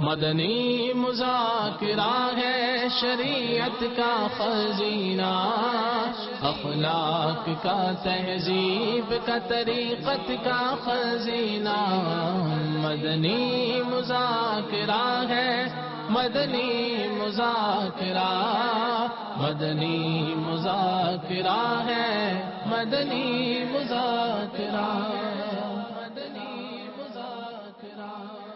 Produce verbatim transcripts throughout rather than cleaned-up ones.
مدنی مذاکرہ ہے شریعت کا خزینہ، اخلاق کا تہذیب کا طریقت کا خزینہ، مدنی مذاکرہ ہے، مدنی مذاکرہ، مدنی مذاکرہ ہے، مدنی مذاکرہ، مدنی مذاکرہ۔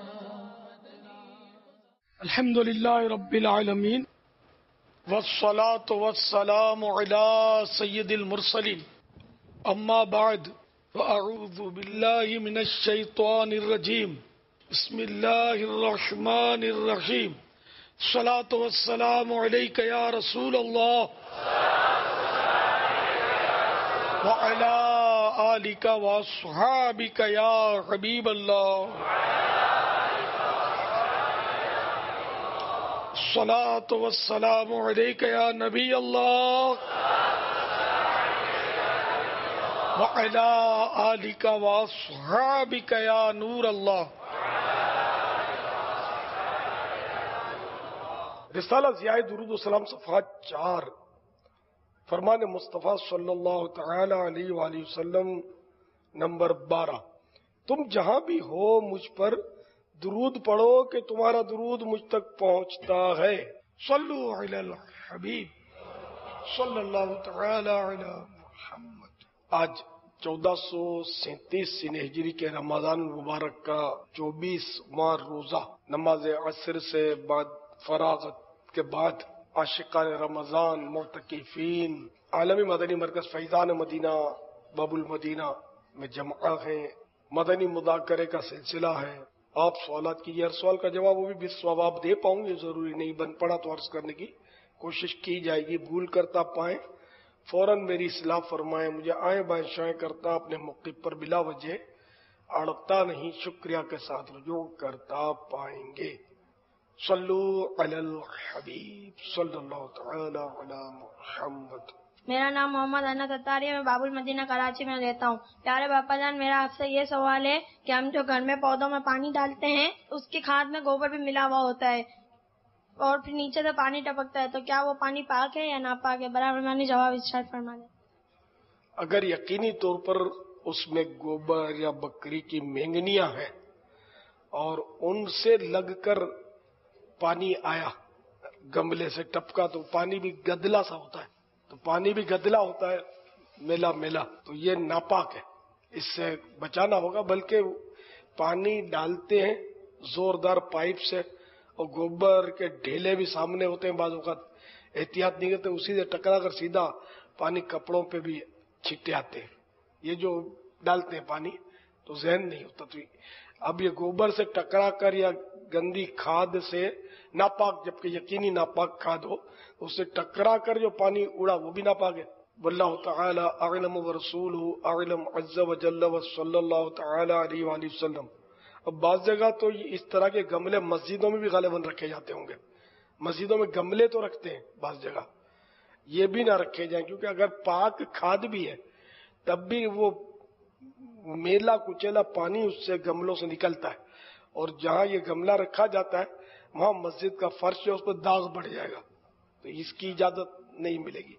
الحمد للہ رب العالمین، والصلاة والسلام علی سید المرسلین، اما بعد، فاعوذ باللہ من الشیطان الرجیم، بسم اللہ الرحمن الرحیم، الصلاة والسلام علیک یا رسول اللہ وعلی آلک واصحابک یا حبیب اللہ، الصلاة والسلام علیک یا نبی اللہ وعلی آلک واصحابک یا نور اللہ۔ رسالہ ضیاء درود و سلام صفحہ چار، فرمان مصطفیٰ صلی اللہ تعالی علیہ وآلہ وسلم نمبر بارہ، تم جہاں بھی ہو مجھ پر درود پڑھو کہ تمہارا درود مجھ تک پہنچتا ہے۔ صلو علی الحبیب صلی اللہ تعالی علی محمد۔ آج چودہ سو سینتیس سن ہجری کے رمضان المبارک کا چوبیسواں روزہ نماز عصر سے بعد فراغت کے بعد عاشقان رمضان، معتکفین، عالمی مدنی مرکز فیضان مدینہ باب المدینہ میں جمع ہیں۔ مدنی مذاکرے کا سلسلہ ہے۔ آپ سوالات کیجیے، ہر سوال کا جواب وہ بھی بالصواب دے پاؤں گے، ضروری نہیں، بن پڑا تو عرض کرنے کی کوشش کی جائے گی۔ بھول کرتا پائیں فوراً میری اصلاح فرمائیں، مجھے آئیں بائیں شائیں کرتا اپنے موقف پر بلا وجہ اڑتا نہیں، شکریہ کے ساتھ رجوع کرتا پائیں گے۔ صلو علی الحبیب صلی اللہ تعالی علی محمد۔ میرا نام محمد انس اتاری ہے، میں باب المدینہ کراچی میں رہتا ہوں۔ پیارے باپا جان، میرا آپ سے یہ سوال ہے کہ ہم جو گھر میں پودوں میں پانی ڈالتے ہیں اس کی کھاد میں گوبر بھی ملا ہوا ہوتا ہے اور پھر نیچے سے پانی ٹپکتا ہے، تو کیا وہ پانی پاک ہے یا ناپاک ہے؟ برائے مہربانی جواب ارشاد فرما دیں۔ اگر یقینی طور پر اس میں گوبر یا بکری کی مینگنیاں ہیں اور ان سے لگ کر پانی آیا، گملے سے ٹپکا، تو پانی بھی گدلا سا ہوتا ہے، تو پانی بھی گدلا ہوتا ہے، میلا میلا، تو یہ ناپاک ہے، اس سے بچانا ہوگا۔ بلکہ پانی ڈالتے ہیں زوردار پائپ سے اور گوبر کے ڈھیلے بھی سامنے ہوتے ہیں، بعض اوقات احتیاط نہیں کرتے، اسی سے ٹکرا کر سیدھا پانی کپڑوں پہ بھی چھٹے آتے ہیں۔ یہ جو ڈالتے ہیں پانی تو ذہن نہیں ہوتا، تو اب یہ گوبر سے ٹکرا کر یا گندی کھاد سے ناپاک، جبکہ یقینی ناپاک کھاد ہو، اس سے ٹکرا کر جو پانی اڑا وہ بھی ناپاک ہے۔ واللہ تعالی اعلم ورسولہ اعلم عز وجل وصلی اللہ تعالی علیہ وآلہ وسلم۔ اب بعض جگہ تو اس طرح کے گملے مسجدوں میں بھی غالباً رکھے جاتے ہوں گے، مسجدوں میں گملے تو رکھتے ہیں، بعض جگہ یہ بھی نہ رکھے جائیں، کیونکہ اگر پاک کھاد بھی ہے تب بھی وہ میلا کچیلا پانی اس سے گملوں سے نکلتا ہے، اور جہاں یہ گملہ رکھا جاتا ہے وہاں مسجد کا فرش ہے، اس پر داغ بڑھ جائے گا، تو اس کی اجازت نہیں ملے گی۔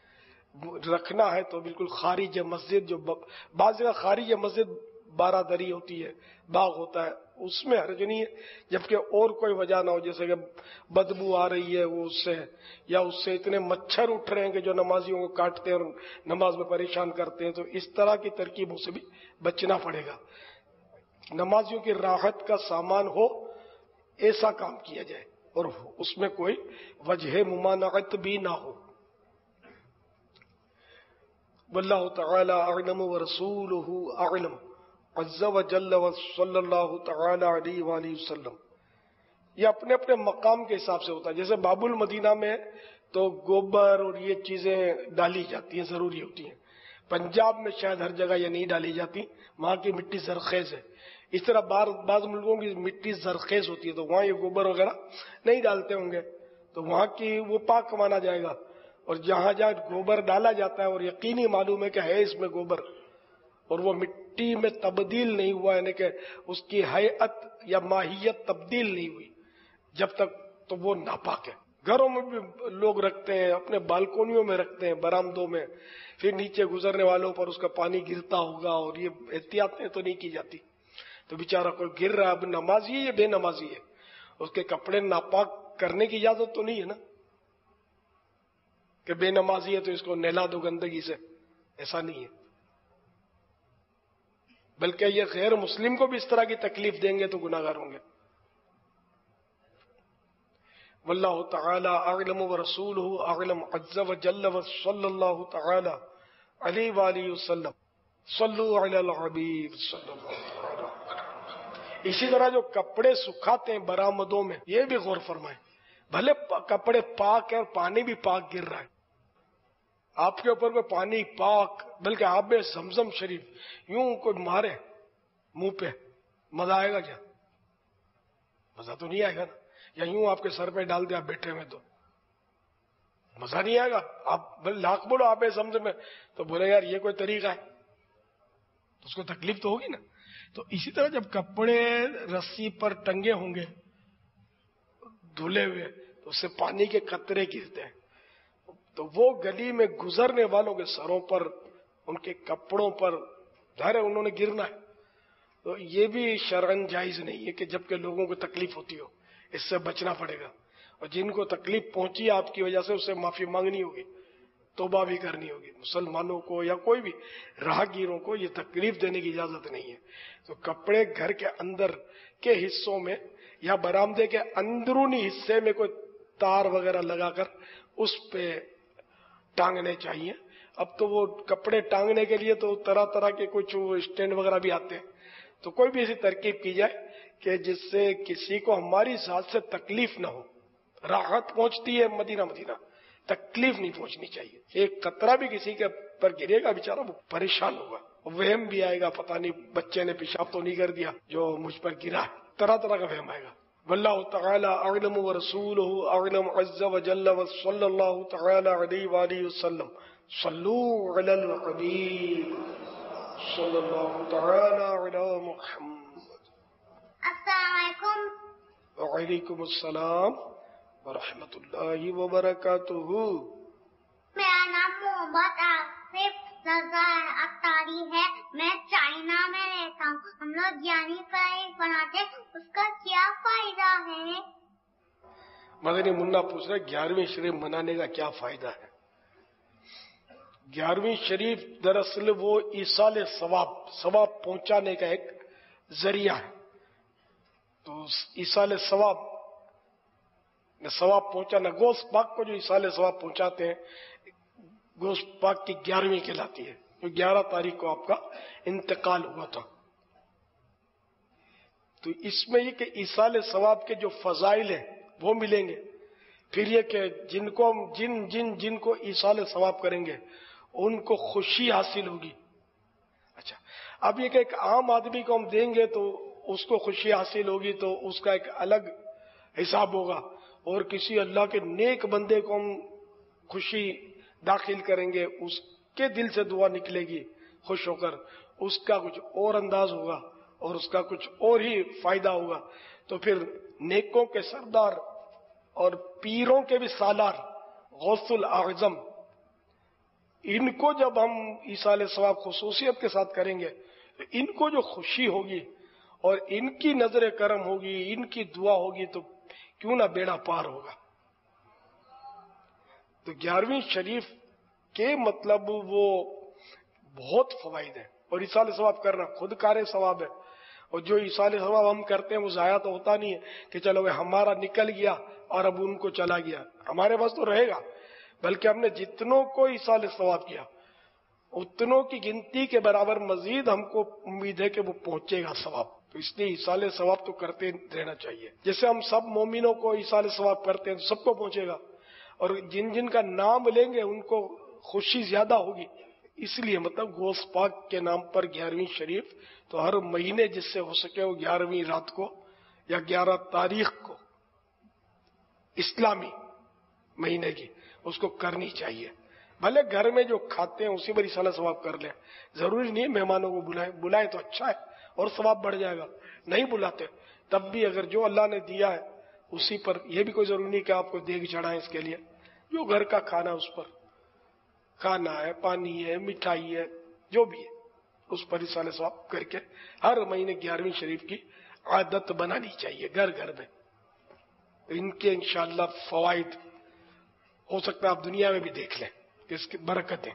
رکھنا ہے تو بالکل خارج مسجد، جو بعض جگہ خارج مسجد بارہ دری ہوتی ہے، باغ ہوتا ہے، اس میں حرج نہیں ہے، جبکہ اور کوئی وجہ نہ ہو، جیسے کہ بدبو آ رہی ہے وہ اس سے، یا اس سے اتنے مچھر اٹھ رہے ہیں کہ جو نمازیوں کو کاٹتے ہیں اور نماز میں پریشان کرتے ہیں، تو اس طرح کی ترکیبوں سے بھی بچنا پڑے گا۔ نمازیوں کی راحت کا سامان ہو ایسا کام کیا جائے اور اس میں کوئی وجہ ممانعت بھی نہ ہو۔ واللہ تعالی اعلم ورسولہ اعلم عز وجل وصلی اللہ تعالی علیہ وآلہ وسلم۔ یہ اپنے اپنے مقام کے حساب سے ہوتا ہے، جیسے باب المدینہ میں تو گوبر اور یہ چیزیں ڈالی جاتی ہیں، ضروری ہوتی ہیں۔ پنجاب میں شاید ہر جگہ یہ نہیں ڈالی جاتی، وہاں کی مٹی زرخیز ہے۔ اس طرح بعض ملکوں کی مٹی زرخیز ہوتی ہے تو وہاں یہ گوبر وغیرہ نہیں ڈالتے ہوں گے، تو وہاں کی وہ پاک مانا جائے گا۔ اور جہاں جہاں گوبر ڈالا جاتا ہے اور یقینی معلوم ہے کہ ہے اس میں گوبر اور وہ مٹی میں تبدیل نہیں ہوا، یعنی کہ اس کی ہیئت یا ماہیت تبدیل نہیں ہوئی، جب تک تو وہ ناپاک ہے. گھروں میں بھی لوگ رکھتے ہیں، اپنے بالکونیوں میں رکھتے ہیں، برآمدوں میں، پھر نیچے گزرنے والوں پر اس کا پانی گرتا ہوگا اور یہ احتیاطیں تو نہیں کی جاتی. تو بیچارہ کوئی گر رہا ہے، اب نمازی ہے یا بے نمازی ہے، اس کے کپڑے ناپاک کرنے کی اجازت تو نہیں ہے نا کہ بے نمازی ہے تو اس کو نہلا دو گندگی سے، ایسا نہیں ہے. بلکہ یہ غیر مسلم کو بھی اس طرح کی تکلیف دیں گے تو گناہگار ہوں گے. واللہ تعالی اعلم ورسولہ اعلم عز وجل وصلی اللہ تعالی علیہ وآلہ وسلم. صلو علی الحبیب صلی اللہ تعالی. اسی طرح جو کپڑے سکھاتے ہیں برآمدوں میں، یہ بھی غور فرمائیں. بھلے کپڑے پاک ہے اور پانی بھی پاک گر رہا ہے، آپ کے اوپر کوئی پانی پاک بلکہ آب زمزم شریف یوں کوئی مارے منہ پہ، مزہ آئے گا کیا؟ مزہ تو نہیں آئے گا نا. یا یوں آپ کے سر پہ ڈال دیا بیٹھے میں تو مزہ نہیں آئے گا. آپ لاکھ بولو آپ زمزم میں تو بولے یار یہ کوئی طریقہ ہے، تو اس کو تکلیف تو ہوگی نا. تو اسی طرح جب کپڑے رسی پر ٹنگے ہوں گے دھلے ہوئے تو اس سے پانی کے قطرے گرتے ہیں، تو وہ گلی میں گزرنے والوں کے سروں پر، ان کے کپڑوں پر ظاہر ہے انہوں نے گرنا ہے. تو یہ بھی شرعاً جائز نہیں ہے کہ جبکہ لوگوں کو تکلیف ہوتی ہو، اس سے بچنا پڑے گا. اور جن کو تکلیف پہنچی آپ کی وجہ سے اس سے معافی مانگنی ہوگی، توبہ بھی کرنی ہوگی. مسلمانوں کو یا کوئی بھی راہگیروں کو یہ تکلیف دینے کی اجازت نہیں ہے. تو کپڑے گھر کے اندر کے حصوں میں یا برآمدے کے اندرونی حصے میں کوئی تار وغیرہ لگا کر اس پہ ٹانگنے چاہیے. اب تو وہ کپڑے ٹانگنے کے لیے تو طرح طرح کے کچھ اسٹینڈ وغیرہ بھی آتے ہیں. تو کوئی بھی ایسی ترکیب کی جائے کہ جس سے کسی کو ہماری ذات سے تکلیف نہ ہو. راحت پہنچتی ہے مدینہ مدینہ، تکلیف نہیں پہنچنی چاہیے. ایک قطرہ بھی کسی کے پر گرے گا بیچارہ وہ پریشان ہوگا، وہم بھی آئے گا، پتہ نہیں بچے نے پیشاب تو نہیں کر دیا جو مجھ پر گرا ہے، طرح طرح کا وہم آئے گا. واللہ تعالی اعلم ورسولہ اعلم عز وجل وصلی اللہ تعالی علیہ وآلہ وسلم. صلو علی الحبیب صلی اللہ تعالی علی محمد. السلام علیکم. وعلیکم السلام ورحمۃ اللہ وبرکاتہ. میرا نام محمد آصف رضا اختاری ہے. میں چائنا میں رہتا ہوں. ہم لوگ جانی فرائی بناتے، اس کا کیا فائدہ ہے؟ مدنی منا پوچھ رہے گیارہویں شریف منانے کا کیا فائدہ ہے. گیارہویں شریف دراصل وہ ایصال ثواب ثواب پہنچانے کا ایک ذریعہ ہے. تو ایصال ثواب ثواب پہنچانا، گوشت پاک کو جو ایصال ثواب پہنچاتے ہیں، گوشت پاک کی گیارہویں کہلاتی ہے، جو گیارہ تاریخ کو آپ کا انتقال ہوا تھا. تو اس میں یہ کہ ایصال ثواب کے جو فضائل ہیں وہ ملیں گے. پھر یہ کہ جن کو جن جن جن کو ایصال ثواب کریں گے ان کو خوشی حاصل ہوگی. اچھا، اب یہ کہ ایک عام آدمی کو ہم دیں گے تو اس کو خوشی حاصل ہوگی تو اس کا ایک الگ حساب ہوگا، اور کسی اللہ کے نیک بندے کو ہم خوشی داخل کریں گے، اس کے دل سے دعا نکلے گی خوش ہو کر، اس کا کچھ اور انداز ہوگا اور اس کا کچھ اور ہی فائدہ ہوگا. تو پھر نیکوں کے سردار اور پیروں کے بھی سالار غوث الاعظم، ان کو جب ہم ایصال ثواب خصوصیت کے ساتھ کریں گے تو ان کو جو خوشی ہوگی اور ان کی نظر کرم ہوگی، ان کی دعا ہوگی، تو کیوں نہ بیڑا پار ہوگا. تو گیارہویں شریف کے مطلب وہ بہت فوائد ہیں، اور ایصال ثواب کرنا خود کار ثواب ہے. اور جو ایصال ثواب ہم کرتے ہیں وہ ضائع تو ہوتا نہیں ہے کہ چلو ہمارا نکل گیا اور اب ان کو چلا گیا، ہمارے پاس تو رہے گا. بلکہ ہم نے جتنوں کو ایصال ثواب کیا اتنوں کی گنتی کے برابر مزید ہم کو امید ہے کہ وہ پہنچے گا ثواب. تو اس لیے ایصال ثواب تو کرتے رہنا چاہیے. جیسے ہم سب مومنوں کو ایصال ثواب کرتے ہیں تو سب کو پہنچے گا، اور جن جن کا نام لیں گے ان کو خوشی زیادہ ہوگی. اس لیے مطلب غوث پاک کے نام پر گیارہویں شریف تو ہر مہینے جس سے ہو سکے وہ گیارہویں رات کو یا گیارہ تاریخ کو اسلامی مہینے کی اس کو کرنی چاہیے. بھلے گھر میں جو کھاتے ہیں اسی پر ایصال ثواب کر لیں، ضروری نہیں مہمانوں کو بلائیں. بلائیں تو اچھا ہے اور ثواب بڑھ جائے گا. نہیں بلاتے تب بھی اگر جو اللہ نے دیا ہے اسی پر، یہ بھی کوئی ضروری نہیں کہ آپ کو دیگ چڑھائیں، اس کے لیے جو گھر کا کھانا اس پر، کھانا ہے، پانی ہے، مٹھائی ہے، جو بھی ہے اس پر اصال ثواب کر کے ہر مہینے گیارہویں شریف کی عادت بنانی چاہیے گھر گھر میں. ان کے انشاءاللہ فوائد ہو سکتا ہے آپ دنیا میں بھی دیکھ لیں کہ اس کی برکتیں.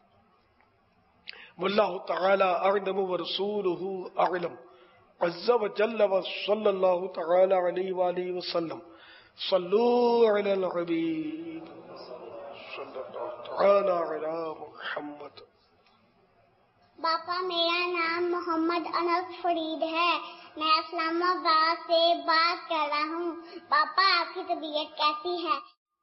واللہ تعالی اعلم ورسولہ اعلم عز وجل وصلی اللہ تعالی علیہ وآلہ وسلم. صلوا علی الحبیب صلی اللہ تعالی علی محمد. باپا میرا نام محمد انس فرید ہے، میں اسلام آباد سے بات کر رہا ہوں. پاپا آپ کی طبیعت کیسی ہے؟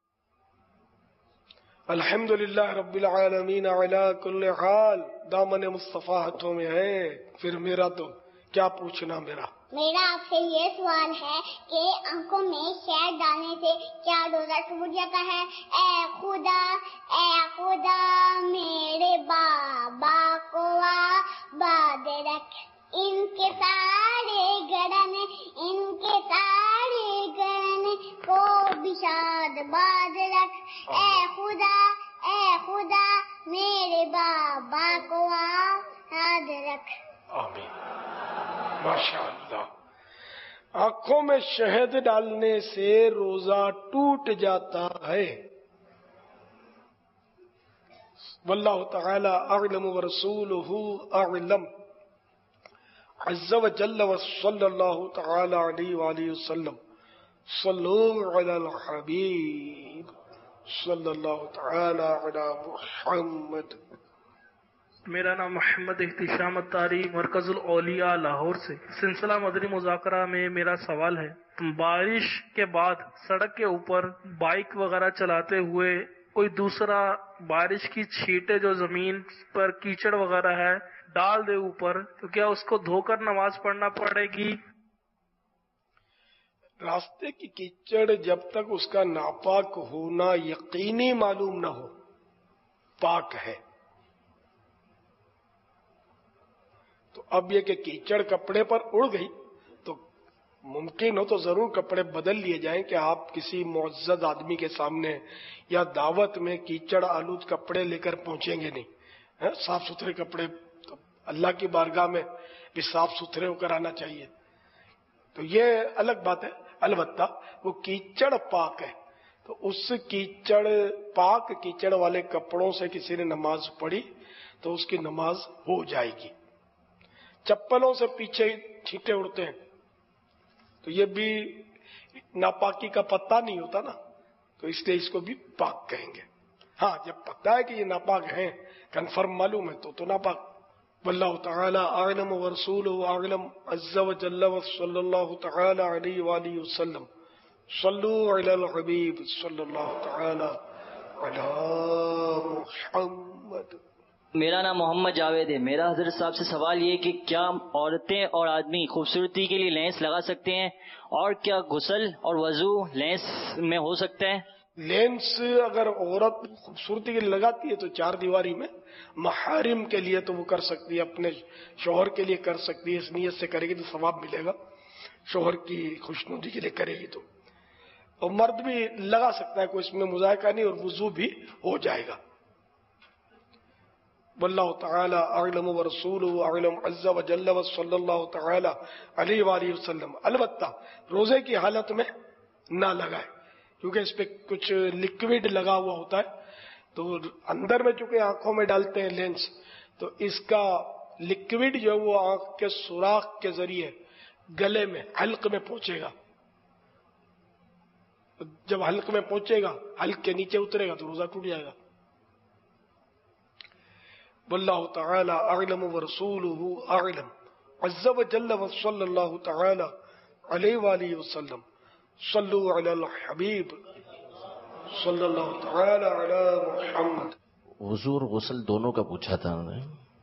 الحمدللہ رب العالمین علی کل حال. دامن مصطفیٰ ہاتھوں میں ہے. پھر میرا تو کیا پوچھنا. میرا میرا آپ سے یہ سوال ہے کہ آنکھوں میں شہد ڈالنے سے کیا روزہ ٹوٹ جاتا ہے؟ اے خدا اے خدا میرے بابا کو آباد رکھ، ان کے سارے گھرانے ان کے سارے گھرانے کو بھی شاد باد رکھ. اے خدا اے خدا میرے بابا کو آباد رکھ. آمین. ماشاء اللہ. آنکھوں میں شہد ڈالنے سے روزہ ٹوٹ جاتا ہے. واللہ تعالی اعلم ورسولہ اعلم عز وجل وصلی اللہ تعالی علیہ وآلہ وسلم. صلوا علی الحبیب صلی اللہ تعالی علی محمد. میرا نام محمد احتشام اتاری، مرکز الاولیاء لاہور سے. سلسلہ مدنی مذاکرہ میں میرا سوال ہے، بارش کے بعد سڑک کے اوپر بائک وغیرہ چلاتے ہوئے کوئی دوسرا بارش کی چھینٹیں جو زمین پر کیچڑ وغیرہ ہے ڈال دے اوپر، تو کیا اس کو دھو کر نماز پڑھنا پڑے گی؟ راستے کی کیچڑ جب تک اس کا ناپاک ہونا یقینی معلوم نہ ہو پاک ہے. تو اب یہ کہ کیچڑ کپڑے پر اڑ گئی تو ممکن ہو تو ضرور کپڑے بدل لیے جائیں کہ آپ کسی معزز آدمی کے سامنے یا دعوت میں کیچڑ آلود کپڑے لے کر پہنچیں گے نہیں. صاف ستھرے کپڑے تو اللہ کی بارگاہ میں بھی صاف ستھرے ہو کر آنا چاہیے. تو یہ الگ بات ہے. البتہ وہ کیچڑ پاک ہے تو اس کیچڑ پاک کیچڑ والے کپڑوں سے کسی نے نماز پڑھی تو اس کی نماز ہو جائے گی. چپلوں سے پیچھے چھینٹے اڑتے ہیں تو یہ بھی ناپاکی کا پتہ نہیں ہوتا نا، تو اس لیے اس کو بھی پاک کہیں گے. ہاں جب پتہ ہے کہ یہ ناپاک ہیں، کنفرم معلوم ہے تو تو ناپاک. واللہ تعالی اعلم ورسولہ اعلم عز وجل وصلی اللہ تعالی علیہ وآلہ وسلم. صلوا علی الحبیب صلی اللہ تعالی علی محمد. میرا نام محمد جاوید ہے. میرا حضرت صاحب سے سوال یہ کہ کیا عورتیں اور آدمی خوبصورتی کے لیے لینس لگا سکتے ہیں، اور کیا غسل اور وضو لینس میں ہو سکتا ہے؟ لینس اگر عورت خوبصورتی کے لیے لگاتی ہے تو چار دیواری میں، محارم کے لیے تو وہ کر سکتی ہے، اپنے شوہر کے لیے کر سکتی ہے، اس نیت سے کرے گی تو ثواب ملے گا، شوہر کی خوشنودی کے لیے کرے گی تو. اور مرد بھی لگا سکتا ہے، کوئی اس میں مذائقہ نہیں، اور وضو بھی ہو جائے گا. واللہ تعالی اعلم ورسولہ اعلم عز وجل وصلی اللہ تعالی علیہ وآلہ وسلم. البتہ روزے کی حالت میں نہ لگائے کیونکہ اس پہ کچھ لکوڈ لگا ہوا ہوتا ہے، تو اندر میں چونکہ آنکھوں میں ڈالتے ہیں لینس، تو اس کا لکوڈ جو ہے وہ آنکھ کے سوراخ کے ذریعے گلے میں حلق میں پہنچے گا. جب حلق میں پہنچے گا، حلق کے نیچے اترے گا تو روزہ ٹوٹ جائے گا. واللہ تعالی اعلم ورسولہ اعلم عز وجل وصلی اللہ تعالی علیہ وآلہ وسلم. صلوا علی الحبیب صلی اللہ تعالی علی محمد. وضو اور غسل دونوں کا پوچھا تھا انہوں نے.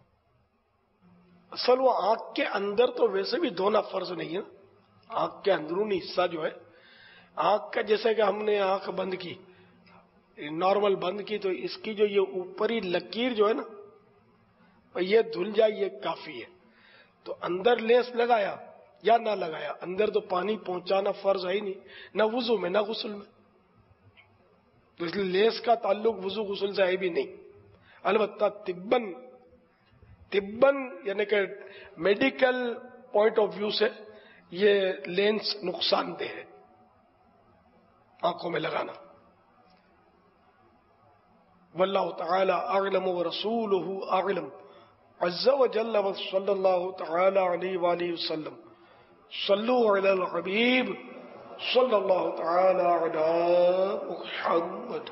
اصل وہ آنکھ کے اندر تو ویسے بھی دھونا فرض نہیں ہے. آنکھ کے اندرونی حصہ جو ہے آنکھ کا، جیسے کہ ہم نے آنکھ بند کی، نارمل بند کی، تو اس کی جو یہ اوپری لکیر جو ہے نا یہ دھل جائے، یہ کافی ہے. تو اندر لیس لگایا یا نہ لگایا، اندر تو پانی پہنچانا فرض ہے ہی نہیں، نہ وضو میں نہ غسل میں، تو اس لیے لیس کا تعلق وضو غسل سے ہے بھی نہیں. البتہ طباً طباً یعنی کہ میڈیکل پوائنٹ آف ویو سے یہ لینس نقصان دہ ہے آنکھوں میں لگانا. واللہ تعالی اعلم ورسولہ اعلم عز وجل وصلی اللہ تعالی علیہ وآلہ وسلم. صلو علی الحبیب صلی اللہ تعالی علی محمد.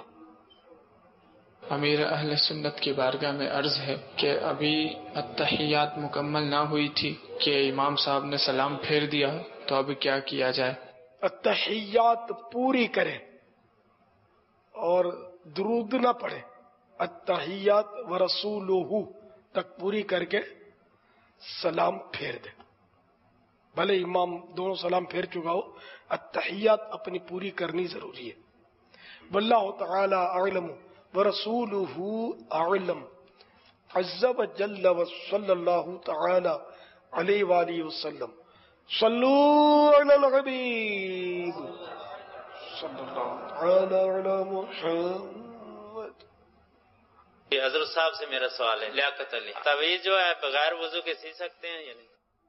امیر اہل سنت کی بارگاہ میں عرض ہے کہ ابھی التحیات مکمل نہ ہوئی تھی کہ امام صاحب نے سلام پھیر دیا، تو اب کیا کیا جائے؟ التحیات پوری کریں اور درود نہ پڑھیں. التحیات ورسولہ تک پوری کر کے سلام پھیر دیں. بھلے امام دونوں سلام پھیر چکا ہو، التحیات اپنی پوری کرنی ضروری ہے. واللہ تعالی اعلم ورسولہ اعلم عز وجل وصلی اللہ تعالی علیہ وآلہ وسلم. صلو علی الحبیب صلی اللہ تعالی علی محمد. حضرت صاحب سے میرا سوال ہے، لیاقت علی تعویذ جو ہے بغیر وضو کے سی سکتے ہیں یا نہیں؟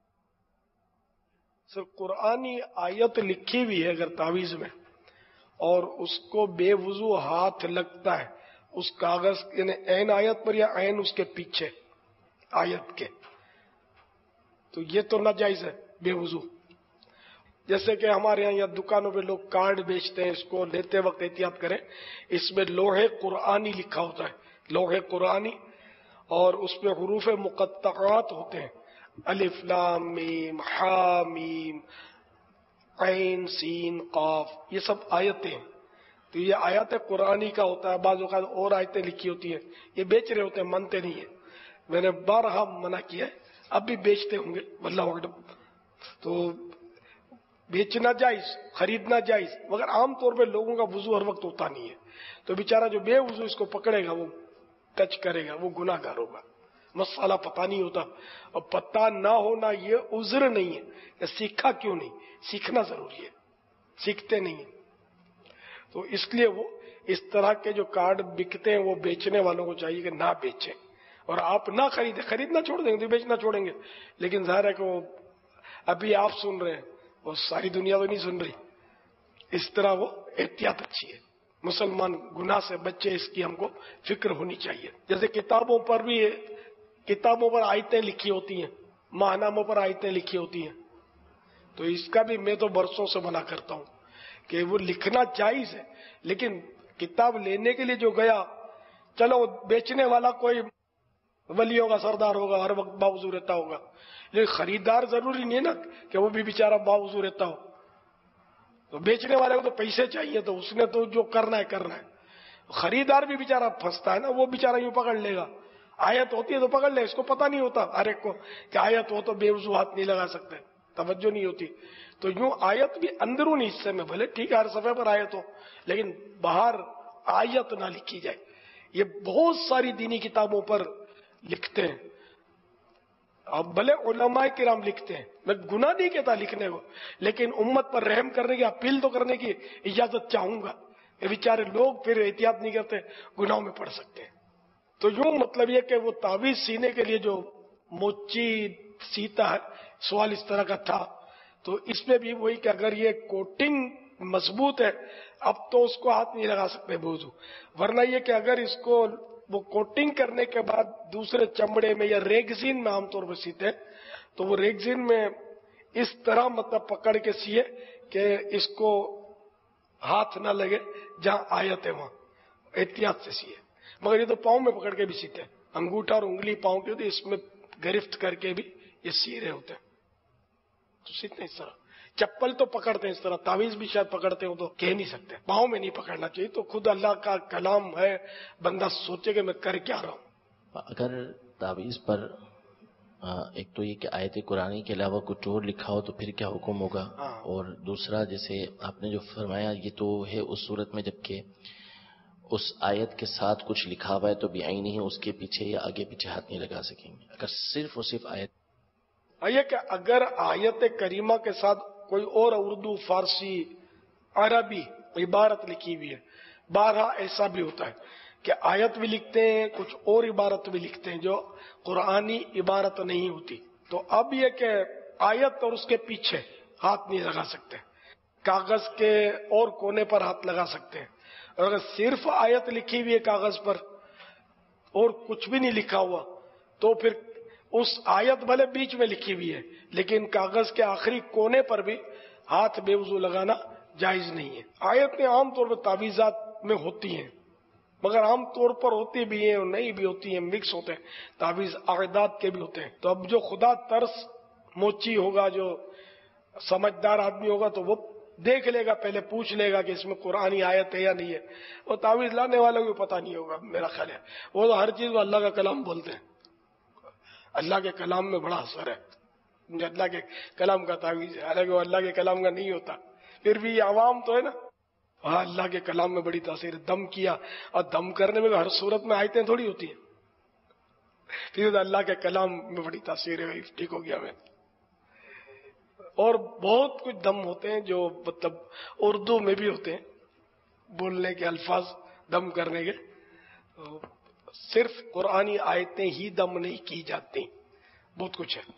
سر قرآنی آیت لکھی ہوئی ہے اگر تعویذ میں اور اس کو بے وضو ہاتھ لگتا ہے اس کاغذ یعنی عین آیت پر یا عین اس کے پیچھے آیت کے، تو یہ تو ناجائز ہے بے وضو. جیسے کہ ہمارے یہاں یا دکانوں پہ لوگ کارڈ بیچتے ہیں، اس کو لیتے وقت احتیاط کریں، اس میں لوح قرآنی لکھا ہوتا ہے، لوح قرآنی، اور اس پہ حروف مقطعات ہوتے ہیں، الف لام میم حا میم عین سین قاف، یہ سب آیتیں ہیں. تو یہ آیات قرآنی کا ہوتا ہے. بعض اوقات اور آیتیں لکھی ہوتی ہیں، یہ بیچ رہے ہوتے ہیں، مانتے نہیں ہیں. میں نے بارہا منع کیا ہے، اب بھی بیچتے ہوں گے واللہ اعلم. تو بیچنا جائز، خریدنا جائز، مگر عام طور پہ لوگوں کا وضو ہر وقت ہوتا نہیں ہے، تو بیچارہ جو بے وضو اس کو پکڑے گا وہ ٹچ کرے گا، وہ گناہ گار ہوگا. مسئلہ پتہ نہیں ہوتا، اور پتہ نہ ہونا یہ عذر نہیں ہے کہ سیکھا کیوں نہیں، سیکھنا ضروری ہے، سیکھتے نہیں ہیں. تو اس لیے وہ اس طرح کے جو کارڈ بکتے ہیں وہ بیچنے والوں کو چاہیے کہ نہ بیچیں، اور آپ نہ خریدیں. خریدنا چھوڑ دیں گے تو بیچنا چھوڑیں گے، لیکن ظاہر ہے کہ وہ ابھی آپ سن رہے ہیں اور ساری دنیا تو نہیں سن رہی. اس طرح وہ احتیاط اچھی ہے. مسلمان گناہ سے بچے، اس کی ہم کو فکر ہونی چاہیے. جیسے کتابوں پر بھی کتابوں پر آیتیں لکھی ہوتی ہیں، ماہناموں پر آیتیں لکھی ہوتی ہیں، تو اس کا بھی میں تو برسوں سے منع کرتا ہوں کہ وہ لکھنا جائز ہے، لیکن کتاب لینے کے لیے جو گیا، چلو بیچنے والا کوئی ولیوں کا سردار ہوگا، ہر وقت باوضو رہتا ہوگا، لیکن خریدار ضروری نہیں ہے نا کہ وہ بھی بیچارہ باوضو رہتا ہو. تو بیچنے والے کو تو پیسے چاہیے، تو اس نے تو جو کرنا ہے کرنا ہے. خریدار بھی بیچارہ پھنستا ہے نا، وہ بیچارہ یوں پکڑ لے گا. آیت ہوتی ہے تو پکڑ لے، اس کو پتہ نہیں ہوتا ہر ایک کو کہ آیت ہو تو بے وضو ہاتھ نہیں لگا سکتے، توجہ نہیں ہوتی. تو یوں آیت بھی اندرونی حصے میں، بھلے ٹھیک ہے ہر صفحے پر آیت ہو، لیکن باہر آیت نہ لکھی جائے. یہ بہت ساری دینی کتابوں پر لکھتے ہیں، اب بھلے علماء کرام لکھتے ہیں، میں گناہ نہیں کہتا لکھنے کو، لیکن امت پر رحم کرنے کی، اپیل تو کرنے کی اجازت چاہوں گا. یہ بیچارے لوگ پھر احتیاط نہیں کرتے، گناہوں میں پڑ سکتے ہیں. تو یوں مطلب یہ کہ وہ تعویذ سینے کے لیے جو موچی سیتا ہے، سوال اس طرح کا تھا، تو اس میں بھی وہی کہ اگر یہ کوٹنگ مضبوط ہے اب تو اس کو ہاتھ نہیں لگا سکتے بوزو، ورنہ یہ کہ اگر اس کو وہ کوٹنگ کرنے کے بعد دوسرے چمڑے میں یا ریگزین میں عام طور پر سیتے ہیں، تو وہ ریگزین میں اس طرح مطلب پکڑ کے سیے کہ اس کو ہاتھ نہ لگے، جہاں آیت ہے وہاں احتیاط سے سیے. مگر یہ تو پاؤں میں پکڑ کے بھی سیتے ہیں، انگوٹھا اور انگلی پاؤں کی ہوتی ہے، اس میں گرفت کر کے بھی یہ سی رہے ہوتے ہیں، تو سیتے اس طرح. چپل تو پکڑتے ہیں اس طرح، تعویذ بھی شاید پکڑتے ہو تو کہہ نہیں سکتے، پاؤں میں نہیں پکڑنا چاہیے. تو خود اللہ کا کلام ہے، بندہ سوچے کہ میں کر کیا رہا ہوں. اگر تعویذ پر ایک تو یہ کہ آیت قرآنی کے علاوہ کچھ اور لکھا ہو تو پھر کیا حکم ہوگا؟ اور دوسرا جیسے آپ نے جو فرمایا یہ تو ہے اس صورت میں جبکہ اس آیت کے ساتھ کچھ لکھا ہوا ہے تو بھی عین ہی اس کے پیچھے یا آگے پیچھے ہاتھ نہیں لگا سکیں گے. اگر صرف اور صرف آیت یہ کہ اگر آیت کریمہ کے ساتھ کوئی اور اردو، فارسی، عربی عبارت لکھی ہوئی ہے، بارہا ایسا بھی ہوتا ہے کہ آیت بھی لکھتے ہیں، کچھ اور عبارت بھی لکھتے ہیں جو قرآنی عبارت نہیں ہوتی، تو اب یہ کہ آیت اور اس کے پیچھے ہاتھ نہیں لگا سکتے، کاغذ کے اور کونے پر ہاتھ لگا سکتے ہیں. اور اگر صرف آیت لکھی ہوئی ہے کاغذ پر اور کچھ بھی نہیں لکھا ہوا تو پھر اس آیت بھلے بیچ میں لکھی ہوئی ہے لیکن کاغذ کے آخری کونے پر بھی ہاتھ بے وضو لگانا جائز نہیں ہے. آیتیں عام طور پر تعویذات میں ہوتی ہیں، مگر عام طور پر ہوتی بھی ہیں اور نہیں بھی ہوتی ہیں، مکس ہوتے ہیں، تعویذ عقیدات کے بھی ہوتے ہیں. تو اب جو خدا ترس موچی ہوگا، جو سمجھدار آدمی ہوگا تو وہ دیکھ لے گا، پہلے پوچھ لے گا کہ اس میں قرآنی آیت ہے یا نہیں ہے. اور تعویذ لانے والوں کو پتہ نہیں ہوگا، میرا خیال ہے وہ تو ہر چیز کو اللہ کا کلام بولتے ہیں. اللہ کے کلام میں بڑا اثر ہے، اللہ کے کلام کا تعویذ ہے، حالانکہ وہ اللہ کے کلام کا نہیں ہوتا، پھر بھی یہ عوام تو ہے نا. ہاں اللہ کے کلام میں بڑی تاثیر ہے. دم کیا، اور دم کرنے میں ہر صورت میں آیتیں تھوڑی ہوتی ہیں، پھر اللہ کے کلام میں بڑی تاثیر ہے. ٹھیک ہو گیا میں. اور بہت کچھ دم ہوتے ہیں جو مطلب اردو میں بھی ہوتے ہیں، بولنے کے الفاظ دم کرنے کے. صرف قرآنی آیتیں ہی دم نہیں کی جاتی، بہت کچھ ہے.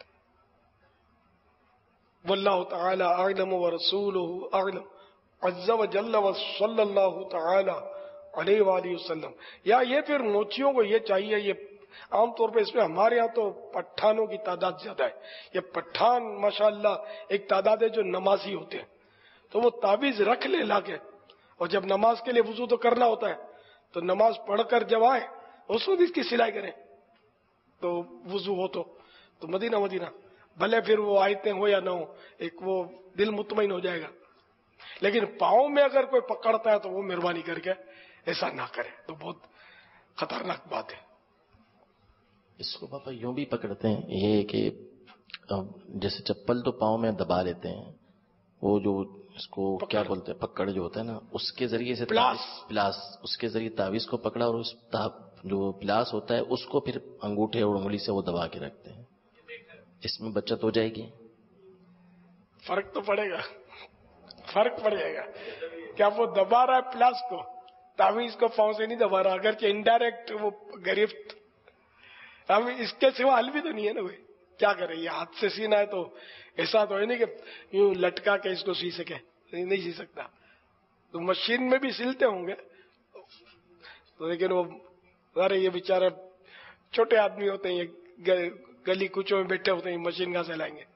واللہ تعالی اعلم ورسولہ اعلم عز وجل وصلی اللہ تعالی علیہ وآلہ وسلم. یا یہ پھر موچیوں کو یہ چاہیے، یہ عام طور پہ اس میں ہمارے ہاں تو پٹھانوں کی تعداد زیادہ ہے. یہ پٹھان ماشاءاللہ ایک تعداد ہے جو نمازی ہوتے ہیں، تو وہ تعویذ رکھ لے لا کے، اور جب نماز کے لیے وضو تو کرنا ہوتا ہے تو نماز پڑھ کر جب آئے اس وقت اس کی سلائی کریں تو وضو ہو تو تو مدینہ مدینہ بھلے پھر وہ آیتیں ہو یا نہ ہو، ایک وہ دل مطمئن ہو جائے گا. لیکن پاؤں میں اگر کوئی پکڑتا ہے تو وہ مہربانی کر کے ایسا نہ کرے، تو بہت خطرناک بات ہے. اس کو پاپا یوں بھی پکڑتے ہیں، یہ کہ جیسے چپل تو پاؤں میں دبا لیتے ہیں، وہ جو اس کو پکڑ. کیا بولتے ہیں، پکڑ جو ہوتا ہے نا، اس کے ذریعے سے پلاس پلاس اس کے ذریعے تعویذ کو پکڑا، اور اس جو پلاس ہوتا ہے اس کو پھر انگوٹھے اور انگلی سے وہ دبا کے رکھتے ہیں. اس میں بچت ہو جائے گی؟ فرق تو پڑے گا، فرق پڑ جائے گا. کیا وہ دبا رہا ہے پلاس کو، تعویذ کو پاؤں سے نہیں دبا رہا، اگرچہ انڈائریکٹ وہ گرفت. اب اس کے سوا حل بھی تو نہیں ہے نا، بھائی کیا کرے. یہ ہاتھ سے سینا ہے تو ایسا تو ہے نہیں کہ یوں لٹکا کے اس کو سی سکے، نہیں سی سکتا. تو مشین میں بھی سلتے ہوں گے تو، لیکن وہ ارے یہ بیچارے چھوٹے آدمی ہوتے ہیں، یہ گلی کوچوں میں بیٹھے ہوتے ہیں، مشین کہاں سے لائیں گے.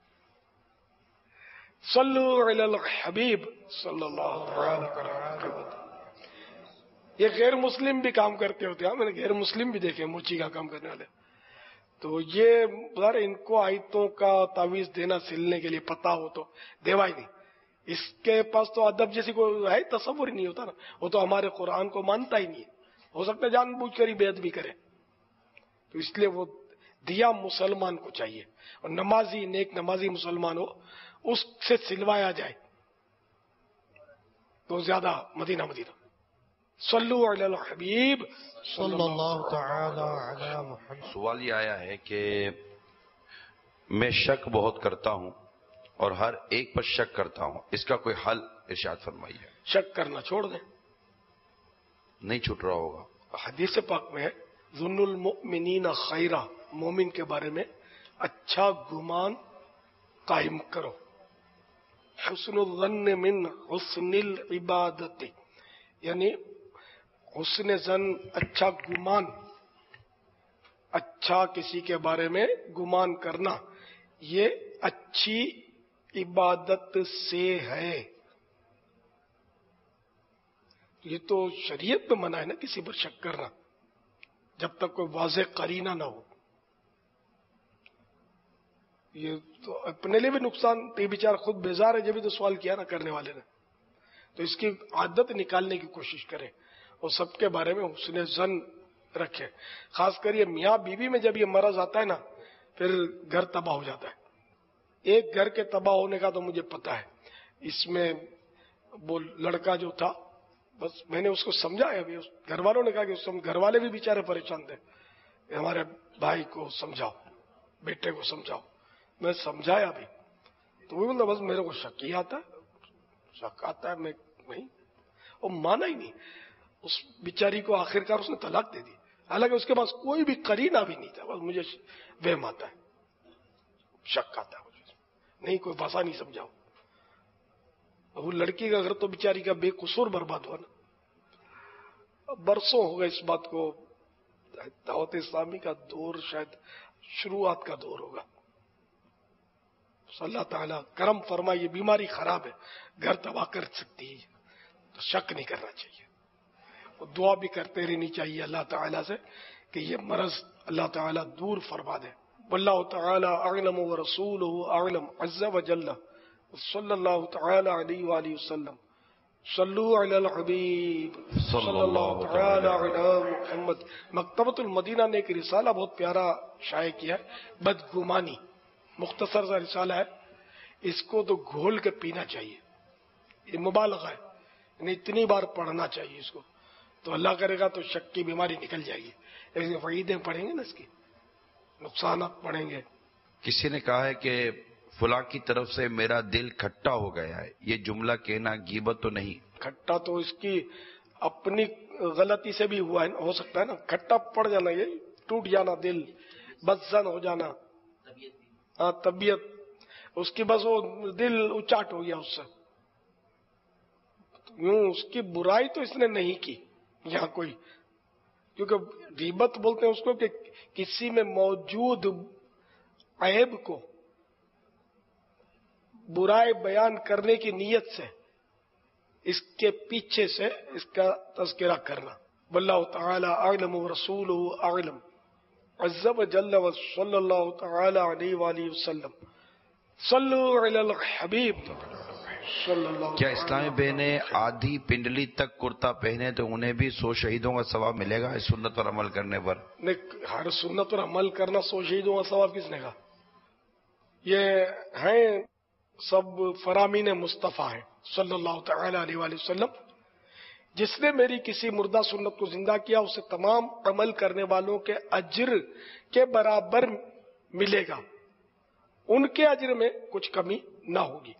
صلو علی الحبیب صلی اللہ علیہ وسلم. یہ غیر مسلم بھی کام کرتے ہوتے ہیں، میں نے غیر مسلم بھی دیکھے موچی کا کام کرنے والے. تو یہ ذرا ان کو آیتوں کا تعویذ دینا سلنے کے لیے پتا ہو تو دیوا ہی نہیں. اس کے پاس تو ادب جیسی کوئی ہے تصور ہی نہیں ہوتا نا. وہ تو ہمارے قرآن کو مانتا ہی نہیں ہے، ہو سکتا ہے جان بوجھ کر ہی بے ادبی کرے. تو اس لیے وہ دیا مسلمان کو چاہیے، اور نمازی نیک نمازی مسلمان ہو اس سے سلوایا جائے تو زیادہ مدینہ مدینہ. صلو علی الحبیب صلی اللہ تعالی علی محمد. سوال یہ آیا ہے کہ میں شک بہت کرتا ہوں اور ہر ایک پر شک کرتا ہوں، اس کا کوئی حل ارشاد فرمائیے. شک کرنا چھوڑ دیں، نہیں چھوٹ رہا ہوگا. حدیث پاک میں ہے ظن المؤمنین خیرہ، مومن کے بارے میں اچھا گمان قائم کرو. حسن الظن من حسن العبادت، یعنی حسن ظن اچھا گمان، اچھا کسی کے بارے میں گمان کرنا یہ اچھی عبادت سے ہے. یہ تو شریعت میں منع ہے نا کسی پر شک کرنا، جب تک کوئی واضح قرینہ نہ ہو. یہ تو اپنے لیے بھی نقصان، تی بیچارہ خود بیزار ہے، جب بھی تو سوال کیا نا کرنے والے نے. تو اس کی عادت نکالنے کی کوشش کرے اور سب کے بارے میں حسن ظن رکھے. خاص کر یہ میاں بیوی میں جب یہ مرض آتا ہے نا پھر گھر تباہ ہو جاتا ہے. ایک گھر کے تباہ ہونے کا تو مجھے پتا ہے. اس میں وہ لڑکا جو تھا، بس میں نے اس کو سمجھایا، ابھی گھر والوں نے کہا کہ اس گھر والے بھی بیچارے پریشان تھے، ہمارے بھائی کو سمجھاؤ، بیٹے کو سمجھاؤ. میں سمجھایا بھی تو وہ بولتا بس میرے کو شک ہی آتا ہے، شک آتا ہے میں نہیں، وہ مانا ہی نہیں. اس بیچاری کو آخرکار اس نے طلاق دے دی، حالانکہ اس کے پاس کوئی بھی قرینہ بھی نہیں تھا. بس مجھے وہم آتا ہے، شک آتا ہے مجھے، نہیں کوئی بھاشا نہیں سمجھاؤ. وہ لڑکی کا گھر تو بیچاری کا بے قصور برباد ہوا نا. برسوں ہو گئے اس بات کو. دعوت اسلامی کا دور شاید شروعات کا دور ہوگا. اللہ تعالیٰ کرم فرمائے. یہ بیماری خراب ہے، گھر تباہ کر سکتی ہے، تو شک نہیں کرنا چاہیے. اور دعا بھی کرتے رہنی چاہیے اللہ تعالیٰ سے کہ یہ مرض اللہ تعالیٰ دور فرما دے. واللہ تعالیٰ اعلم ورسولہ اعلم عز وجل. صلی اللہ تعالی علیہ وآلہ وسلم. صلو علی الحبیب صلی اللہ تعالی علی محمد. مکتبۃ المدینہ نے ایک رسالہ بہت پیارا شائع کیا ہے، بدگمانی، مختصر سا رسالہ ہے. اس کو تو گھول کے پینا چاہیے. یہ مبالغہ ہے، یعنی اتنی بار پڑھنا چاہیے اس کو، تو اللہ کرے گا تو شک کی بیماری نکل جائے گی. ایسے فائدے پڑھیں گے نا، اس کی نقصانات پڑھیں گے. کسی نے کہا ہے کہ فلاں کی طرف سے میرا دل کھٹا ہو گیا ہے، یہ جملہ کہنا غیبت تو نہیں؟ کھٹا تو اس کی اپنی غلطی سے بھی ہوا ہے، ہو سکتا ہے نا. کھٹا پڑ جانا، یہ ٹوٹ جانا دل، بدزن ہو جانا، ہاں طبیعت اس کی، بس وہ دل اچاٹ ہو گیا اس سے. یوں اس کی برائی تو اس نے نہیں کی یہاں کوئی، کیونکہ غیبت بولتے ہیں اس کو کہ کسی میں موجود عیب کو برائی بیان کرنے کی نیت سے اس کے پیچھے سے اس کا تذکرہ کرنا. واللہ تعالی اعلم ورسولہ اعلم عز وجل وصلی اللہ تعالی علیہ وآلہ وسلم. صلو علی الحبیب صلی اللہ. کیا اسلامی بہنیں آدھی پنڈلی تک کرتا پہنے تو انہیں بھی سو شہیدوں کا ثواب ملے گا اس سنت پر عمل کرنے پر؟ ہر سنت پر عمل کرنا سو شہیدوں کا ثواب کس نے کہا؟ یہ ہیں سب فرامین مصطفیٰ ہیں صلی اللہ تعالی علیہ وآلہ وسلم. جس نے میری کسی مردہ سنت کو زندہ کیا اسے تمام عمل کرنے والوں کے اجر کے برابر ملے گا، ان کے اجر میں کچھ کمی نہ ہوگی.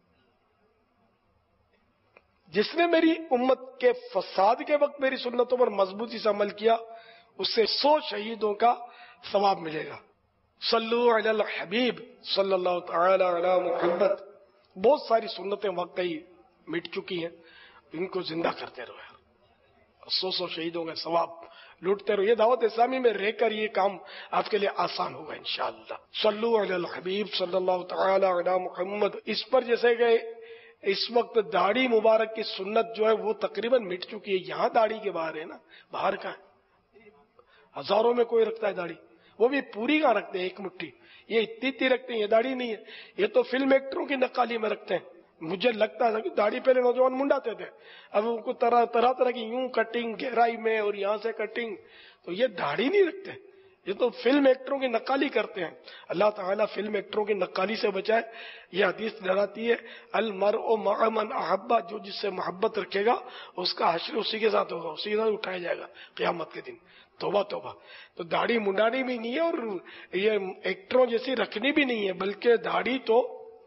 جس نے میری امت کے فساد کے وقت میری سنتوں پر مضبوطی سے عمل کیا اسے سو شہیدوں کا ثواب ملے گا. صلو علی الحبیب صلی اللہ تعالی علی محمد. بہت ساری سنتیں واقعی مٹ چکی ہیں، ان کو زندہ کرتے رہو یار. سو سو شہیدوں کا ثواب لوٹتے رہو. یہ دعوت اسلامی میں رہ کر یہ کام آپ کے لیے آسان ہوگا انشاءاللہ. صلو علی الحبیب صلی اللہ تعالی علی محمد. اس پر جیسے کہ اس وقت داڑھی مبارک کی سنت جو ہے وہ تقریباً مٹ چکی ہے. یہاں داڑھی کے باہر ہے نا، باہر کا ہے. ہزاروں میں کوئی رکھتا ہے داڑھی، وہ بھی پوری کا رکھتے ہیں، ایک مٹھی. یہ اتنی اتنی رکھتے ہیں، یہ داڑھی نہیں ہے. یہ تو فلم ایکٹروں کی نقالی میں رکھتے ہیں. مجھے لگتا تھا کہ داڑھی پہلے نوجوان منڈاتے تھے، اب ان کو طرح طرح طرح کی یوں کٹنگ گہرائی میں اور یہاں سے کٹنگ، تو یہ داڑھی نہیں رکھتے، یہ تو فلم ایکٹروں کی نقالی کرتے ہیں. اللہ تعالیٰ فلم ایکٹروں کی نقالی سے بچائے. یہ حدیث ڈراتی ہے المرء مع من احب، جو جس سے محبت رکھے گا اس کا حشر اسی کے ساتھ ہوگا، اسی کے ساتھ اٹھایا جائے گا قیامت کے دن. توبہ توبہ. تو داڑھی منڈانی بھی نہیں ہے اور یہ ایکٹروں جیسی رکھنی بھی نہیں ہے، بلکہ داڑھی تو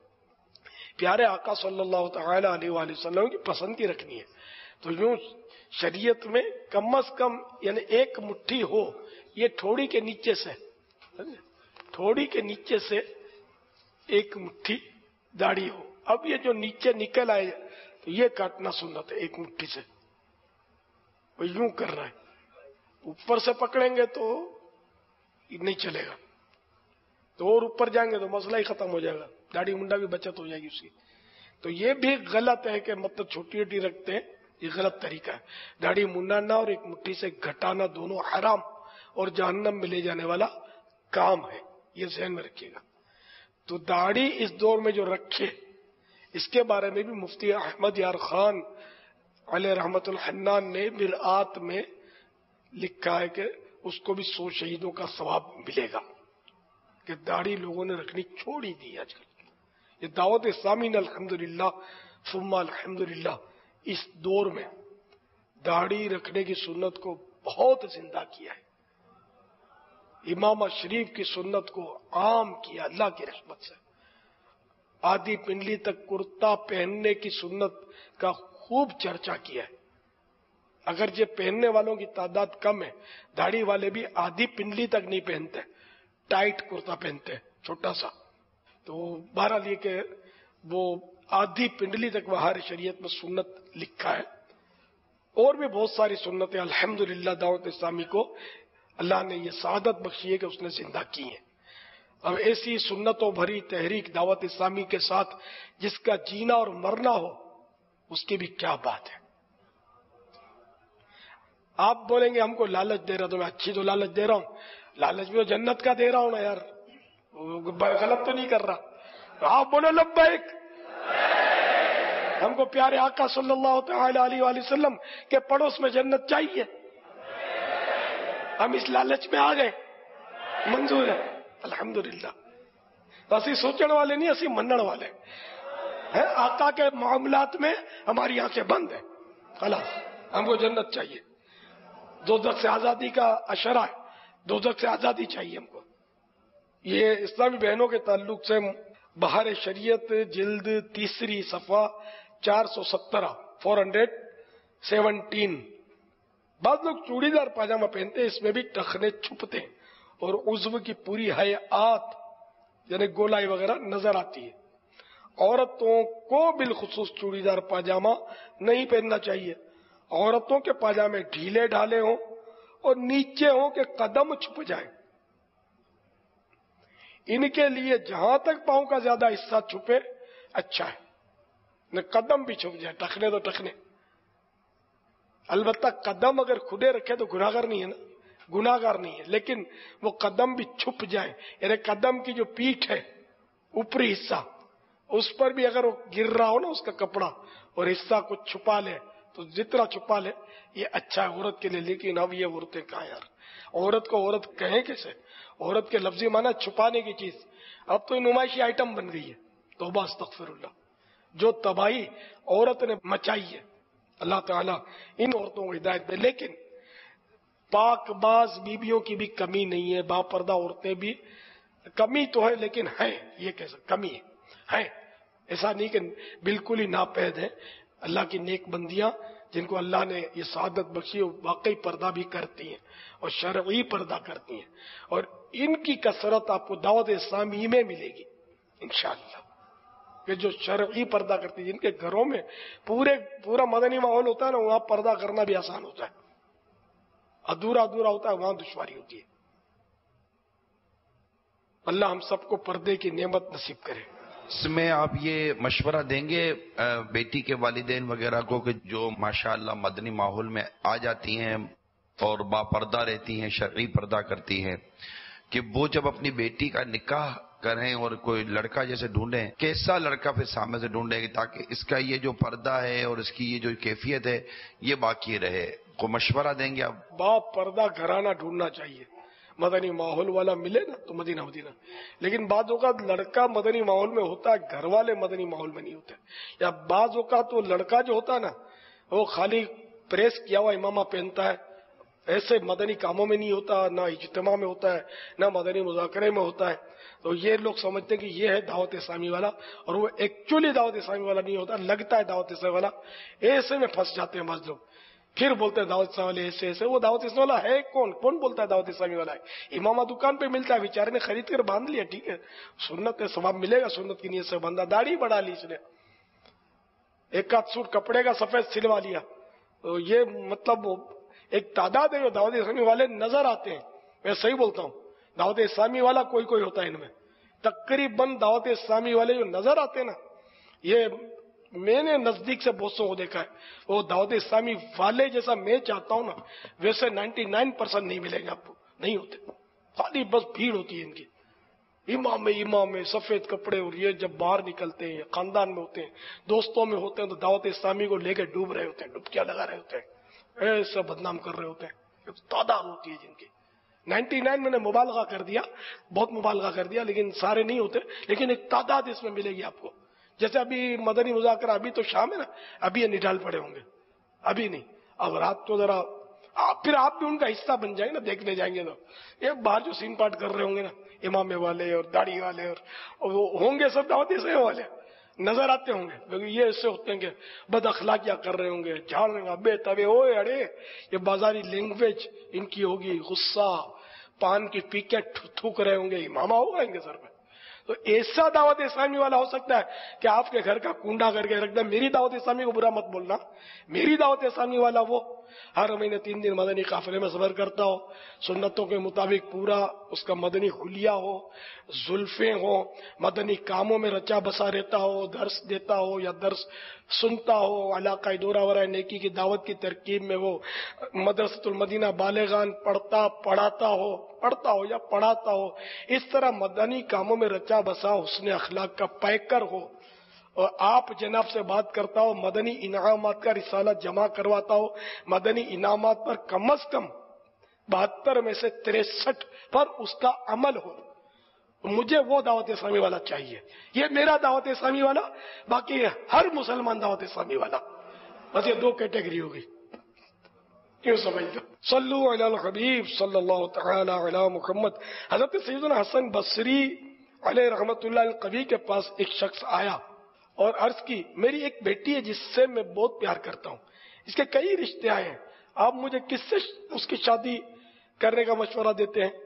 پیارے آقا صلی اللہ تعالی علیہ وآلہ وسلم کی پسند کی رکھنی ہے. تو یوں شریعت میں کم از کم یعنی ایک مٹھی ہو، یہ تھوڑی کے نیچے سے تھوڑی کے نیچے سے ایک مٹھی داڑھی ہو. اب یہ جو نیچے نکل آئے تو یہ کاٹنا سنت ہے ایک مٹھی سے. وہ یوں کر رہا ہے، اوپر سے پکڑیں گے تو نہیں چلے گا، تو اور اوپر جائیں گے تو مسئلہ ہی ختم ہو جائے گا، داڑھی منڈا بھی بچت ہو جائے گی اس کی. تو یہ بھی غلط ہے کہ مطلب چھوٹی چھوٹی رکھتے ہیں، یہ غلط طریقہ ہے. داڑھی منڈانا اور ایک مٹھی سے گھٹانا دونوں حرام اور جہنم میں لے جانے والا کام ہے، یہ ذہن میں رکھیے گا. تو داڑھی اس دور میں جو رکھے، اس کے بارے میں بھی مفتی احمد یار خان علیہ رحمت الحنان نے مرآت میں لکھا ہے کہ اس کو بھی سو شہیدوں کا ثواب ملے گا، کہ داڑھی لوگوں نے رکھنی چھوڑ ہی دی آج کل. یہ دعوت اسلامی نے الحمدللہ ثم الحمدللہ اس دور میں داڑھی رکھنے کی سنت کو بہت زندہ کیا ہے. امامہ شریف کی سنت کو عام کیا اللہ کی رحمت سے. آدھی پنڈلی تک کرتا پہننے کی سنت کا خوب چرچا کیا ہے. اگرچہ پہننے والوں کی تعداد کم ہے، داڑھی والے بھی آدھی پنڈلی تک نہیں پہنتے، ٹائٹ کرتا پہنتے چھوٹا سا. تو بہرحال یہ کہ وہ آدھی پنڈلی تک بہار شریعت میں سنت لکھا ہے. اور بھی بہت ساری سنتیں الحمدللہ دعوت اسلامی کو اللہ نے یہ سعادت بخشی ہے کہ اس نے زندہ کی ہیں. اب ایسی سنتوں بھری تحریک دعوت اسلامی کے ساتھ جس کا جینا اور مرنا ہو، اس کی بھی کیا بات ہے. آپ بولیں گے ہم کو لالچ دے رہا تو میں اچھی تو لالچ دے رہا ہوں، لالچ بھی جنت کا دے رہا ہوں نا یار، غلط تو نہیں کر رہا. آپ بولو لبیک. ہم کو پیارے آقا صلی اللہ تعالی علیہ وآلہ وسلم کے پڑوس میں جنت چاہیے، ہم اس لالچ میں آ گئے، منظور ہے الحمدللہ. اسی سوچنے والے نہیں، اسی منن والے ہیں. آقا کے معاملات میں ہماری آنکھیں بند ہیں، خلاص ہم کو جنت چاہیے. دوزخ سے آزادی کا اشرہ ہے، دوزخ سے آزادی چاہیے ہم کو. یہ اسلامی بہنوں کے تعلق سے بہار شریعت جلد تیسری صفحہ چار سو سترہ فور ہنڈریڈ سیونٹین. بعض لوگ چوڑی دار پاجامہ پہنتے ہیں، اس میں بھی ٹخنے چھپتے ہیں اور عضو کی پوری حیات یعنی گولائی وغیرہ نظر آتی ہے. عورتوں کو بالخصوص چوڑی دار پاجامہ نہیں پہننا چاہیے. عورتوں کے پاجامے ڈھیلے ڈھالے ہوں اور نیچے ہوں کہ قدم چھپ جائے. ان کے لیے جہاں تک پاؤں کا زیادہ حصہ چھپے اچھا ہے، نہ قدم بھی چھپ جائے. ٹخنے تو ٹخنے، البتہ قدم اگر کھلے رکھے تو گناہگار نہیں ہے نا، گناہگار نہیں ہے، لیکن وہ قدم بھی چھپ جائے، یعنی قدم کی جو پیٹھ ہے اوپری حصہ اس پر بھی اگر وہ گر رہا ہو نا اس کا کپڑا اور حصہ کو چھپا لے تو جتنا چھپا لے یہ اچھا ہے عورت کے لیے. لیکن اب یہ عورتیں کہاں یار، عورت کو عورت کہیں کیسے؟ عورت کے لفظی معنی چھپانے کی چیز اب تو نمائشی آئٹم بن گئی ہے. توبہ استغفر اللہ. جو تباہی عورت نے مچائی ہے اللہ تعالیٰ ان عورتوں کو ہدایت دے. لیکن پاک باز بیویوں کی بھی کمی نہیں ہے، با پردہ عورتیں بھی کمی تو ہے لیکن ہے، یہ کیسے کمی ہے، ایسا نہیں کہ بالکل ہی ناپید ہے. اللہ کی نیک بندیاں جن کو اللہ نے یہ سعادت بخشی واقعی پردہ بھی کرتی ہیں اور شرعی پردہ کرتی ہیں، اور ان کی کثرت آپ کو دعوت اسلامی میں ملے گی انشاءاللہ، کہ جو شرعی پردہ کرتی ہیں، جن کے گھروں میں پورے پورا مدنی ماحول ہوتا ہے نا، وہاں پردہ کرنا بھی آسان ہوتا ہے. ادھورا ادھورا ہوتا ہے وہاں دشواری ہوتی ہے. اللہ ہم سب کو پردے کی نعمت نصیب کرے. اس میں آپ یہ مشورہ دیں گے بیٹی کے والدین وغیرہ کو کہ جو ماشاءاللہ مدنی ماحول میں آ جاتی ہیں اور با پردہ رہتی ہیں، شرعی پردہ کرتی ہیں، کہ وہ جب اپنی بیٹی کا نکاح کریں اور کوئی لڑکا جیسے ڈھونڈیں، کیسا لڑکا پھر سامنے سے ڈھونڈیں تاکہ اس کا یہ جو پردہ ہے اور اس کی یہ جو کیفیت ہے یہ باقی رہے؟ کوئی مشورہ دیں گے آپ؟ با پردہ گھرانہ ڈھونڈنا چاہیے، مدنی ماحول والا ملے نا تو مدینہ مدینہ. لیکن بعض اوقات لڑکا مدنی ماحول میں ہوتا ہے، گھر والے مدنی ماحول میں نہیں ہوتے. یا بعض اوقات وہ لڑکا جو ہوتا ہے نا وہ خالی پریس کیا ہوا امامہ پہنتا ہے، ایسے مدنی کاموں میں نہیں ہوتا، نہ اجتماع میں ہوتا ہے، نہ مدنی مذاکرے میں ہوتا ہے. تو یہ لوگ سمجھتے ہیں کہ یہ ہے دعوت اسلامی والا، اور وہ ایکچولی دعوت اسلامی والا نہیں ہوتا، لگتا ہے دعوت اسلامی والا. ایسے میں پھنس جاتے ہیں بعض لوگ، پھر بولتے ہیں دعوت اسلامی والے ایسے ایسے. وہ دعوت اسلامی والا ہے کون؟ کون بولتا ہے دعوت اسلامی والا ہے؟ امامہ دکان پہ ملتا ہے، بیچارے نے خرید کر باندھ لیا، ٹھیک ہے، سنت ہے، ثواب ملے گا سنت کی نیت سے. بندہ داڑھی بڑھا لی اس نے، ایک آدھ سوٹ کپڑے کا سفید سلوا لیا. تو یہ مطلب ایک تعداد ہے جو دعوت اسلامی والے نظر آتے ہیں. میں صحیح بولتا ہوں، دعوت اسلامی والا کوئی کوئی ہوتا ہے ان میں. تقریباً دعوت اسلامی والے جو نظر آتے ہیں نا، یہ میں نے نزدیک سے بہت سو کو دیکھا ہے، وہ دعوت اسلامی والے جیسا میں چاہتا ہوں نا ویسے نائنٹی نائن پرسینٹ نہیں ملیں گے آپ کو، نہیں ہوتے. خالی بس بھیڑ ہوتی ہے ان کی، امام امام میں سفید کپڑے، اور یہ جب باہر نکلتے ہیں خاندان میں ہوتے ہیں، دوستوں میں ہوتے ہیں، تو دعوت اسلامی کو لے کے ڈوب رہے ہوتے ہیں، ڈبکیاں لگا رہے ہوتے ہیں، ایسا بدنام کر رہے ہوتے ہیں. تعداد ہوتی ہے جن کی. نائنٹی نائن میں نے مبالغہ کر دیا، بہت مبالغہ کر دیا، لیکن سارے نہیں ہوتے، لیکن ایک تعداد اس میں ملے گی آپ کو. جیسے ابھی مدنی مذاکرہ ابھی تو شام ہے نا، ابھی یہ نڈال پڑے ہوں گے، ابھی نہیں. اب رات کو ذرا آپ پھر آپ بھی ان کا حصہ بن جائیں نا. دیکھنے جائیں گے تو یہ باہر جو سین پاٹ کر رہے ہوں گے نا, امامے والے اور داڑھی والے اور وہ ہوں گے سب دعوت اسلامی والے نظر آتے ہوں گے, کیونکہ یہ ایسے ہوتے ہیں کہ بد اخلاقیاں کر رہے ہوں گے, جھاڑ رہے بے تبے اوے اڑے, یہ بازاری لینگویج ان کی ہوگی, غصہ, پان کی پیکیں تھوک رہے ہوں گے, امامہ ہوگا ان کے سر پہ. تو ایسا دعوت اسلامی والا ہو سکتا ہے کہ آپ کے گھر کا کنڈا کر کے رکھ دیں, میری دعوت اسلامی کو برا مت بولنا. میری دعوت اسلامی والا وہ ہر مہینے تین دن مدنی قافلے میں سفر کرتا ہو, سنتوں کے مطابق پورا اس کا مدنی حلیہ ہو, زلفیں ہو, مدنی کاموں میں رچا بسا رہتا ہو, درس دیتا ہو یا درس سنتا ہو, علاقہ دورہ ورائے نیکی کی دعوت کی ترکیب میں وہ مدرسۃ المدینہ بالغان پڑھتا پڑھاتا ہو پڑھتا ہو یا پڑھاتا ہو. اس طرح مدنی کاموں میں رچا بسا حسن اخلاق کا پیکر ہو, اور آپ جناب سے بات کرتا ہو, مدنی انعامات کا رسالہ جمع کرواتا ہو, مدنی انعامات پر کم از کم بہتر میں سے تریسٹھ پر اس کا عمل ہو. مجھے وہ دعوت اسلامی والا چاہیے. یہ میرا دعوت اسلامی والا, باقی ہر مسلمان دعوت اسلامی والا. بس یہ دو کیٹیگری ہوگی, کیوں سمجھ لو. صلو علی الحبیب صلی اللہ تعالی علی محمد. حضرت سیدنا حسن بصری علیہ رحمت اللہ القوی کے پاس ایک شخص آیا اور عرض کی, میری ایک بیٹی ہے جس سے میں بہت پیار کرتا ہوں, اس کے کئی رشتے آئے ہیں, آپ مجھے کس سے اس کی شادی کرنے کا مشورہ دیتے ہیں؟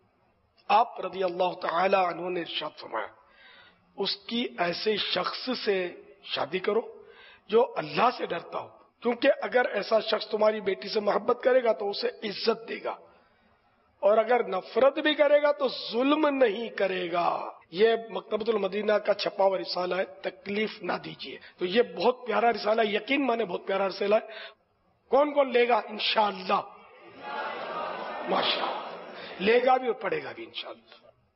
آپ رضی اللہ تعالی عنہ نے ارشاد فرمایا, اس کی ایسے شخص سے شادی کرو جو اللہ سے ڈرتا ہو, کیونکہ اگر ایسا شخص تمہاری بیٹی سے محبت کرے گا تو اسے عزت دے گا, اور اگر نفرت بھی کرے گا تو ظلم نہیں کرے گا. یہ مکتبۃ المدینہ کا چھپا ہوا رسالہ ہے, تکلیف نہ دیجیے. تو یہ بہت پیارا رسالہ, یقین مانے بہت پیارا رسالہ ہے. کون کون لے گا؟ انشاءاللہ, ماشاءاللہ لے گا بھی اور پڑھے گا بھی انشاءاللہ.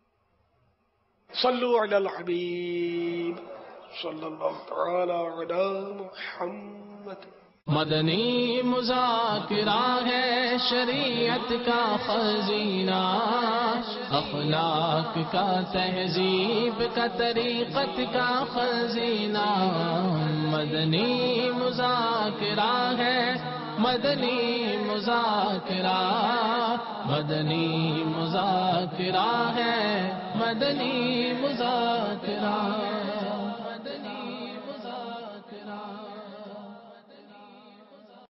صلو علی الحبیب صلی اللہ تعالی علی محمد. مدنی مذاکرہ ہے شریعت کا خزینہ, اخلاق کا تہذیب کا طریقت کا خزینہ. مدنی مذاکرہ ہے, مدنی مذاکرہ, مدنی مذاکرہ ہے, مدنی مذاکرہ.